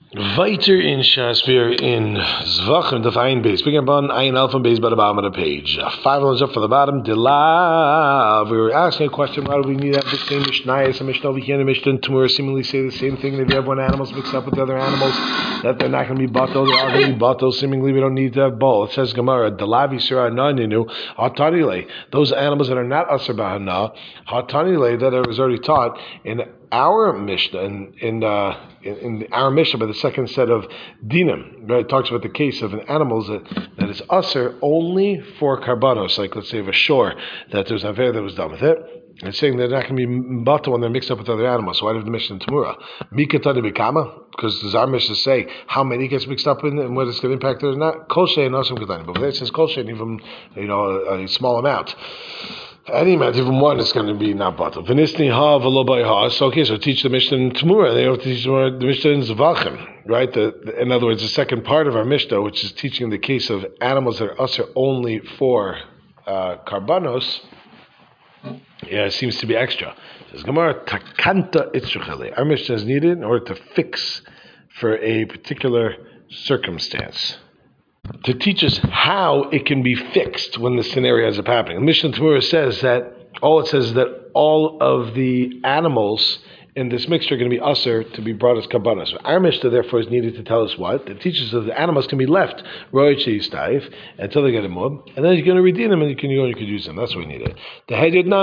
Weiter in Shasper in Zvachim, the fine base. Bring upon Ayin Alpha base by the bottom of the page. 5 lines up for the bottom. Delav. We were asking a question: why do we need to have the same Mishnayos and Mishnah over here and Mishnah and Tamura seemingly say the same thing? That if you have one animal mixed up with the other animals, that they're not going to be batal, they are going to be batal. Seemingly, we don't need to have both. It says Gemara, Delav Yisra Naninu Hatanile. Those animals that are not Asar Bahana Hatanile that it was already taught in our Mishnah, in our Mishnah, by the second set of dinim, right? It talks about the case of an animal that is usher only for karbanos, like let's say of a shore, that there's an affair that was done with it. It's saying they're not going to be bata when they're mixed up with other animals. So why did the Mishnah in Tamura? Mikatani bikama? Because does our Mishnah say how many gets mixed up in and whether it's going to impact it or not? Kol shei and asim katani. But it says kol shei, even a small amount. Any amount, even one, is going to be not batal. V'nisni ha v'lo by ha. So okay, so teach the Mishnah in Tamura. They have to teach the Mishnah in Zvachim, right? In other words, the second part of our Mishnah, which is teaching the case of animals that are usher only for karbanos. Yeah, it seems to be extra. It says Gemara takanta itzruchele. Our Mishnah is needed in order to fix for a particular circumstance, to teach us how it can be fixed when the scenario ends up happening. The Mishnah Tamura says that all of the animals in this mixture are going to be usher to be brought as kabbalah. So our Mishnah therefore is needed to tell us what? It teaches us that the animals can be left until they get a mud, and then you're going to redeem them and you can use them. That's what we needed. The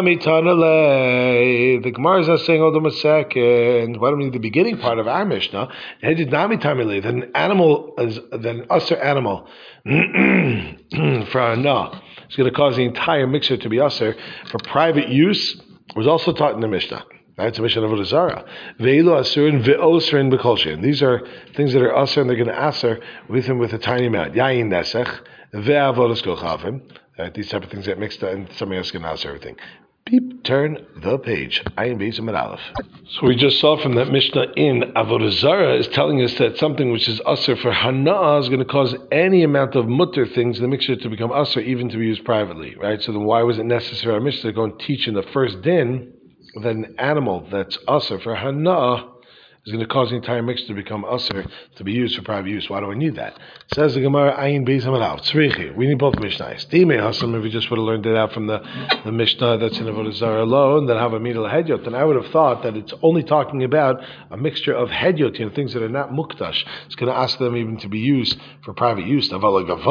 Gemara is not saying hold on a second. Why don't we need the beginning part of our Mishnah? That an animal is an usher animal for anah. It's going to cause the entire mixture to be usher for private use. Was also taught in the Mishnah. That's a Mishnah of Avodah Zarah. Ve'ilu asurin ve'osrin b'kolshin. These are things that are asur and they're going to asur with him with a tiny amount. Yayin nesech ve'avodas kochavim. These type of things get mixed up and somebody else can asur everything. Beep, turn the page. Ayin beis and aleph. So we just saw from that Mishnah in Avodah Zarah is telling us that something which is asur for hana is going to cause any amount of mutter things in the mixture to become asur, even to be used privately, right? So then why was it necessary our Mishnah to go and teach in the first din that an animal that's usher for hana is going to cause the entire mixture to become usher to be used for private use? Why do I need that? Says the Gemara, Ayin Beis Hamadav. Tzrichi. We need both Mishnahs. Dimei Hasam, if we just would have learned it out from the Mishnah that's in Avodah Zarah alone, then have a Midal Hedyot, then I would have thought that it's only talking about a mixture of Hedyot, things that are not Muktash. It's going to ask them even to be used for private use. But when it comes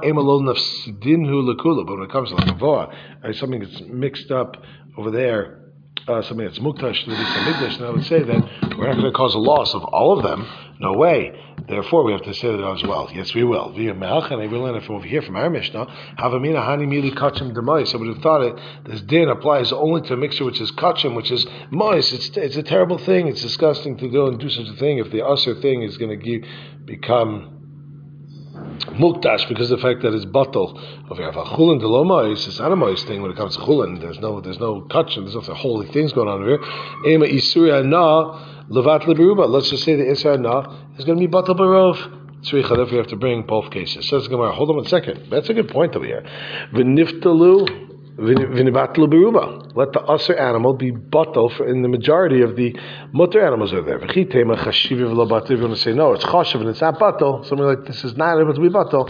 to the Gavoa, something that's mixed up over there, something that's muktash to the Mikdash, and I would say that we're not going to cause a loss of all of them. No way. Therefore, we have to say that as well. Yes, we will. Via Melch, and I will learn it from over here from our Mishnah. Havamina hani mili kachim demois. I would have thought this din applies only to a mixture which is kachim, which is mois. It's a terrible thing. It's disgusting to go and do such a thing. If the usher thing is going to become mukdash because of the fact that it's bottle over here. Chulin deloma is this animals thing when it comes to chulin. There's no kachim. There's no holy things going on over here. Ema isuria na levat leberuba. Let's just say the isra na is going to be bottle barov. Tzricha. Therefore, you have to bring both cases. Says the Gemara. Hold on 1 second. That's a good point over here. V'niftalu. Let the usher animal be bottle in the majority of the mutter animals over there. If you want to say no, it's chashiv and it's not bottle, something like this is not able to be bottle.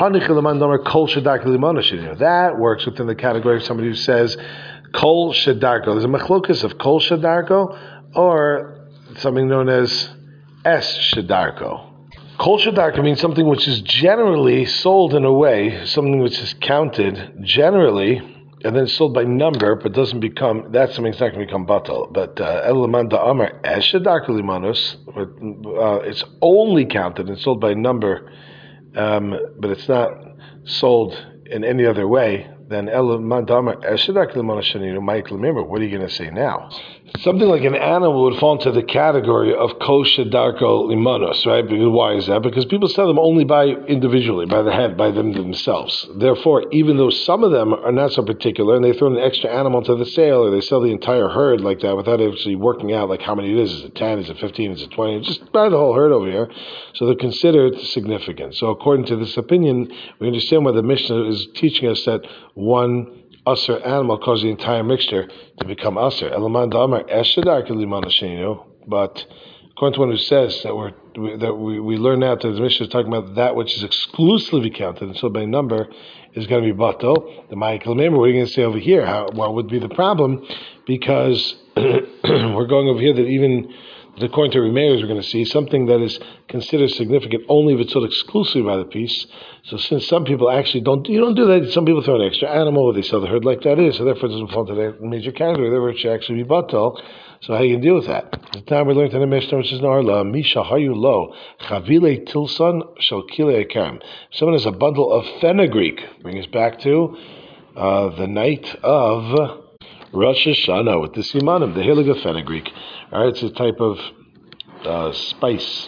That works within the category of somebody who says kol shedarko. There's a machlokus of kol shedarko or something known as es shedarko. Kol shedarka means something which is generally sold in a way, something which is counted generally, and then sold by number, but doesn't become, that's something that's not going to become batal. But Elaman da Amar Eshedarka Limanus, it's only counted and sold by number, but it's not sold in any other way. Then Elaman da Amar Eshedarka Limanus Shaninu Mike Lemimber. What are you going to say now? Something like an animal would fall into the category of kosher darko limanos, right? Why is that? Because people sell them only individually, by the head, by them themselves. Therefore, even though some of them are not so particular, and they throw an extra animal to the sale, or they sell the entire herd like that without actually working out like how many it is. Is it 10? Is it 15? Is it 20? Just buy the whole herd over here. So they're considered significant. So according to this opinion, we understand why the Mishnah is teaching us that one usher animal causes the entire mixture to become usher. But according to one who says that we learn now that the Mishnah is talking about that which is exclusively counted, and so by number is going to be batal. The Michael Member, what are you going to say over here? What would be the problem? Because we're going over here that even according to Remeir, we're going to see something that is considered significant only if it's sold exclusively by the piece. So since some people actually don't do that, some people throw an extra animal, or they sell the herd like that is, so therefore it doesn't fall into that major category, therefore it should actually be batal. So how you can deal with that? The time we learned in the Mishnah, which is Narla, Misha Hayu Lo, Chavile Tilson Shal Kile Karam. Someone has a bundle of fenugreek. Bring us back to the night of Rosh Hashanah with the simanim, the hilig of fenugreek. All right, it's a type of spice.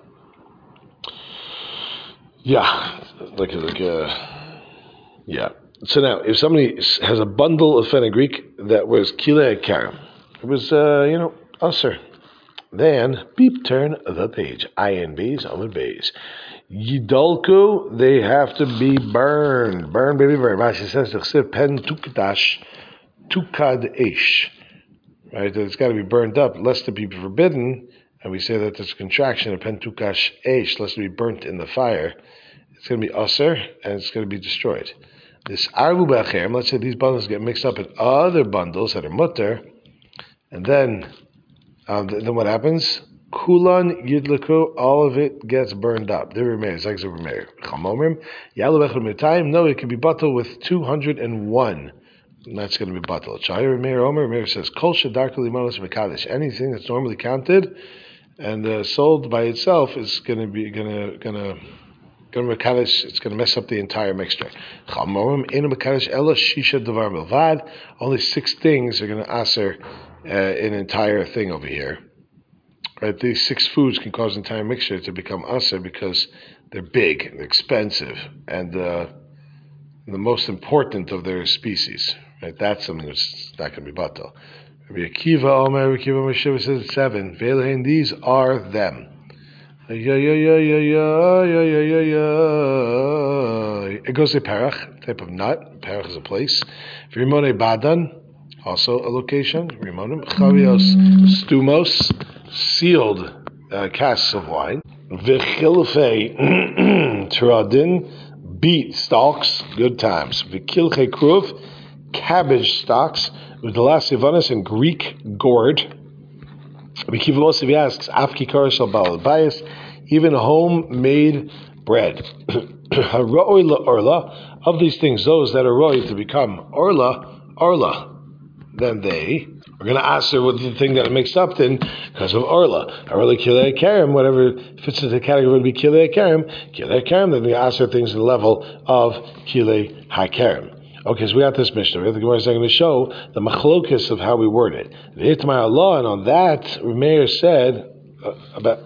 Yeah. So now, if somebody has a bundle of fenugreek that was kilei karam, it was usher. Then beep, turn the page. Ayin beis, amud beis. Yidolku, they have to be burned. Burn, baby, burn. Rashi says pen tukdash. Tukad ish, right? That it's got to be burned up, lest it be forbidden. And we say that there's a contraction of pentukash ish, lest it be burnt in the fire. It's going to be aser, and it's going to be destroyed. This arvu b'acherem, let's say these bundles get mixed up in other bundles that are mutter, and then what happens? Kulan yidlaku, all of it gets burned up. They remain. It's like the remain. Chamomrim yalu bechel mitayim. No, it can be bottled with 201. And that's going to be batal. Shayir Meir says, Kol shedarka limanos mekadesh. Anything that's normally counted and sold by itself is going to be mekadesh. It's going to mess up the entire mixture. Chamorim inu mekadesh ela shisha davar milvad. Only 6 things are going to aser an entire thing over here. Right? These 6 foods can cause an entire mixture to become aser because they're big, they're expensive, and the most important of their species. Right, that's something which is not going to be batal. Rabbi Akiva Moshe says 7. Velein, these are them. It goes to Perach, type of nut. Perach is a place. Rimone Badan, also a location. Rimonim Chavios Stumos, sealed casks of wine. V'chilfei Tradin, beet stalks, good times. V'kilchei Kruv, cabbage stalks, with the last Ivanis and Greek gourd. Kiva Mosevi asks, Afki Karashal Bal Bias, even homemade bread. Orla, of these things, those that are roy to become Orla, then they are going to answer with the thing that it mixed up in because of Orla. Orla Kilei Karim, whatever fits into the category would be Kilei Karim, then they answer things at the level of Kilei HaKarim. Okay, so we got this Mishnah. The Gemara is going to show the machlokis of how we word it. The Itmai Allah, and on that, Meir said about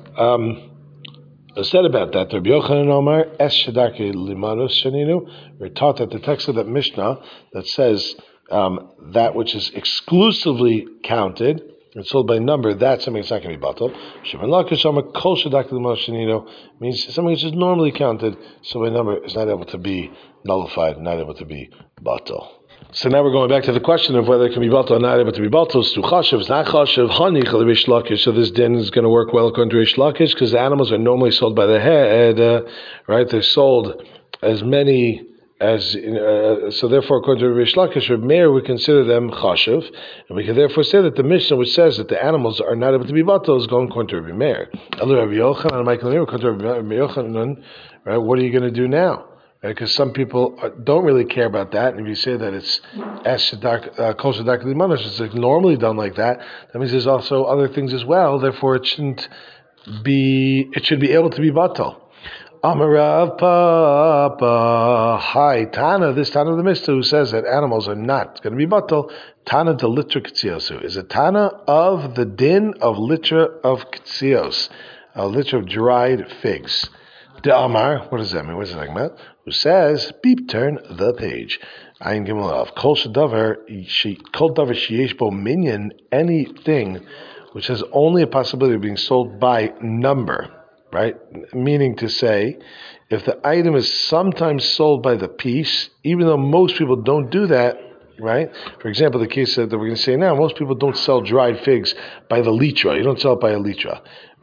that. Rabbi Yochanan Omar, Es Shedarke Limanus Shaninu. We're taught that the text of that Mishnah that says that which is exclusively counted and sold by number, that's something that's not going to be batal. Shimon Lakish Omar Kol Shedarke Limanus Shaninu means something which is normally counted, so by number is not able to be nullified, not able to be batal. So now we're going back to the question of whether it can be batal or not able to be batal. It's not chashav, hani chal Rish Lakish. So this din is going to work well according to Rish Lakish because the animals are normally sold by the head, right? They're sold as many as, so therefore according to Rish Lakish, Reb Meir would consider them chashav, and we can therefore say that the Mishnah which says that the animals are not able to be batal is going according to Reb Meir. Elder Rabbi Yochanan and Michael Meir, according to Rabbi Yochanan, right? What are you going to do now? Because some people don't really care about that, and if you say that it's kol shedak limanos, it's like normally done like that, that means there's also other things as well. Therefore, it should be able to be batal. Amarav Papa, hi Tana. This Tana of the Mishnah who says that animals are not going to be batal. Tana de litra ktsiosu is a Tana of the din of litra of ktzios, a litra of dried figs. De Amar, what does that mean? What is it talking about? Who says, beep, turn the page. Ayin Gimel Av. Kol davar sheyesh bo minyan, anything which has only a possibility of being sold by number, right? Meaning to say, if the item is sometimes sold by the piece, even though most people don't do that, right? For example, the case that we're going to say now, most people don't sell dried figs by the litra. You don't sell it by a litra,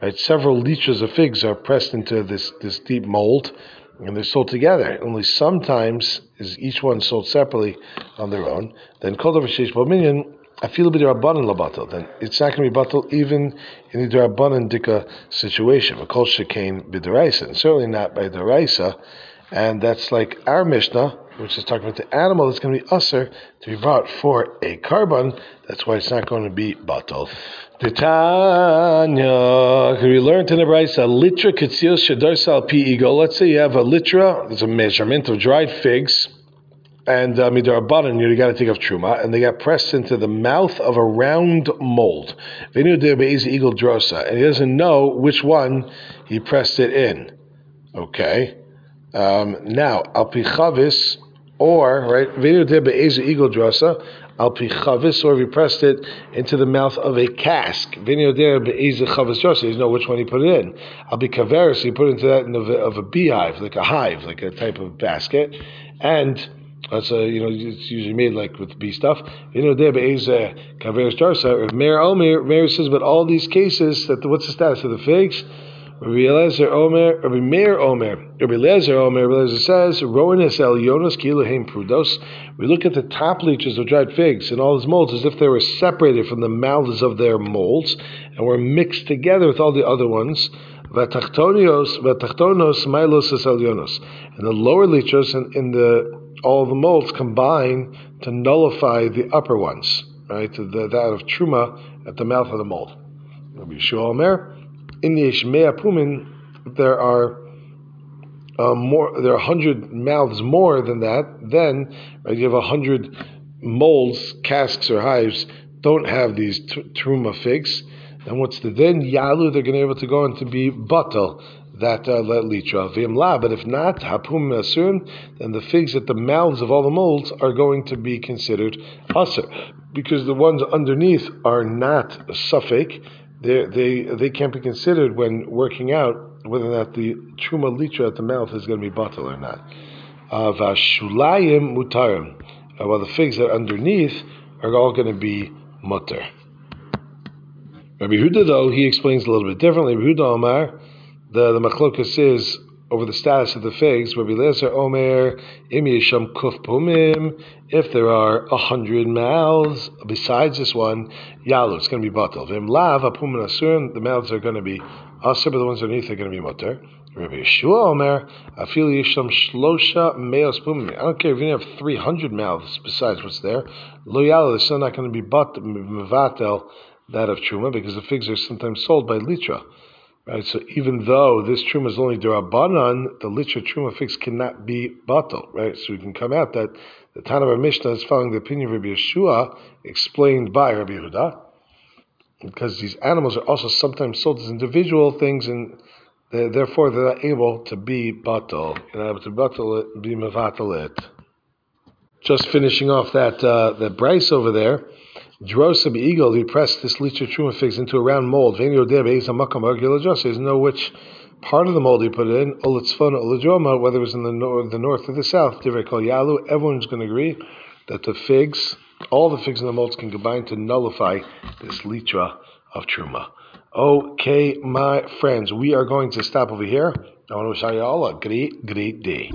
Right, several liters of figs are pressed into this deep mold, and they're sold together. Only sometimes is each one sold separately on their own. Then kol davar sheish bo minyan, afilu b'derabanan lo batal. Then it's not going to be batal even in the derabanan dika situation. Kol shekain b'deraisa, and certainly not by deraisa. And that's like our Mishnah, which is talking about the animal that's going to be usher to be brought for a carbon. That's why it's not going to be batal. Titania, we learned in the Brisa, litra ketzios shedarsal pi ego. Let's say you have a litra, it's a measurement of dried figs, and midarabanan, you got to take off truma, and they got pressed into the mouth of a round mold. Venu de be'ez eagle drosa, and he doesn't know which one he pressed it in. Okay. Now, al pi chavis, or right, venu de be'ez eagle drosa. Al pi chavis, or if he pressed it into the mouth of a cask. Venu de be'ez chavis drosa. He doesn't know which one he put it in. Al pi kaveris, he put it into that of a beehive, like a hive, like a type of basket, and that's it's usually made like with bee stuff. Venu de be'ez kaveris drosa. Meir Omer, Meir says, but all these cases, what's the status of the figs? Rabbi Eliezer Omer, Rabbi Meir Omer, Rabbi Eliezer says, Roenis Elyonos Kilahem Prudos. We look at the top leeches of dried figs and all these molds as if they were separated from the mouths of their molds and were mixed together with all the other ones. Vatachtonos Milos Elyonos. And the lower leeches and all the molds combine to nullify the upper ones, right? That of Truma at the mouth of the mold. Rabbi Yeshua Omer. In the Ishmea Pumin, there are 100 mouths more than that. Then, right, you have 100 molds, casks, or hives don't have these truma figs. And what's the then yalu? They're going to be able to go on to be batal, that litra v'imla. But if not hapum asun, then the figs at the mouths of all the molds are going to be considered asur, because the ones underneath are not suffik. They can't be considered when working out whether or not the truma litra at the mouth is going to be batal or not. Vashulayim mutarim, while the figs that are underneath are all going to be mutter. Rabbi Huda, though, he explains a little bit differently. Rabbi Huda Omar, the machlokas is over the status of the figs. Rabbi Eliezer Omer, im yesham kuf pumim, if there are 100 mouths besides this one, yalu, it's going to be batal. V'im lav apum asurim, the mouths are going to be asur, but the ones underneath are going to be mutter. Rabbi Yeshua Omer, afil yesham shlosha meos pumim. I don't care if you have 300 mouths besides what's there. Lo yalu, it's still not going to be mevatel, that of truma, because the figs are sometimes sold by litra. Right, so even though this truma is only derabanan, the litra truma figs cannot be batal. Right, so we can come out that the Tana of our Mishnah is following the opinion of Rabbi Yeshua, explained by Rabbi Yehuda, because these animals are also sometimes sold as individual things, and therefore they're not able to be batal. You're not able to batal it, be mevatal it. Just finishing off that Bryce over there. Drosa be'eagle, he pressed this litra truma figs into a round mold. He doesn't know which part of the mold he put it in, whether it was in the north or the south. Everyone's going to agree that the figs, all the figs in the molds can combine to nullify this litra of truma. Okay, my friends, we are going to stop over here. I want to wish you all a great day.